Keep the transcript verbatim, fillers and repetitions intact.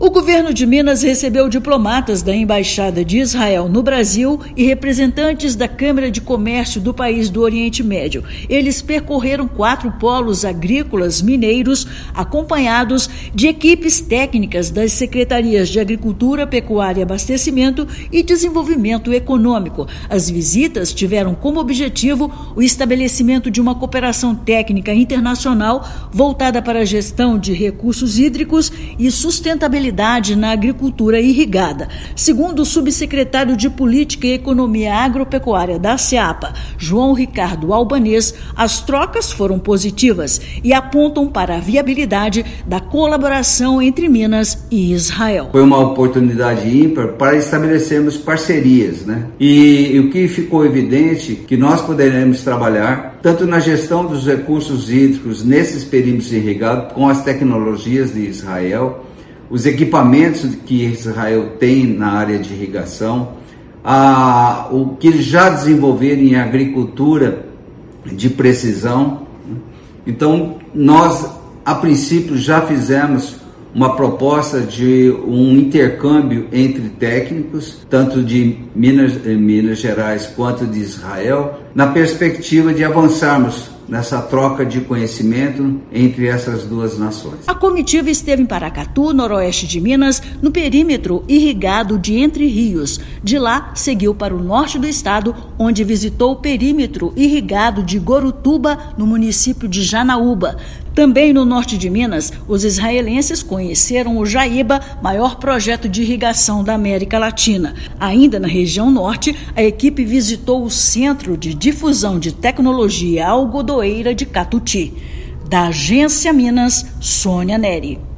O governo de Minas recebeu diplomatas da Embaixada de Israel no Brasil e representantes da Câmara de Comércio do país do Oriente Médio. Eles percorreram quatro polos agrícolas mineiros, acompanhados de equipes técnicas das Secretarias de Agricultura, Pecuária e Abastecimento e Desenvolvimento Econômico. As visitas tiveram como objetivo o estabelecimento de uma cooperação técnica internacional voltada para a gestão de recursos hídricos e sustentabilidade na agricultura irrigada. Segundo o subsecretário de Política e Economia Agropecuária da SEAPA, João Ricardo Albanês, as trocas foram positivas e apontam para a viabilidade da colaboração entre Minas e Israel. Foi uma oportunidade ímpar para estabelecermos parcerias, né? E, e o que ficou evidente que nós poderemos trabalhar tanto na gestão dos recursos hídricos nesses perímetros irrigados com as tecnologias de Israel, os equipamentos que Israel tem na área de irrigação, a, o que eles já desenvolveram em agricultura de precisão. Então, nós, a princípio, já fizemos uma proposta de um intercâmbio entre técnicos, tanto de Minas, Minas Gerais quanto de Israel, na perspectiva de avançarmos nessa troca de conhecimento entre essas duas nações. A comitiva esteve em Paracatu, noroeste de Minas, no perímetro irrigado de Entre Rios. De lá, seguiu para o norte do estado, onde visitou o perímetro irrigado de Gorutuba, no município de Janaúba. Também no norte de Minas, os israelenses conheceram o Jaíba, maior projeto de irrigação da América Latina. Ainda na região norte, a equipe visitou o Centro de Difusão de Tecnologia Algodoeira de Catuti. Da Agência Minas, Sônia Neri.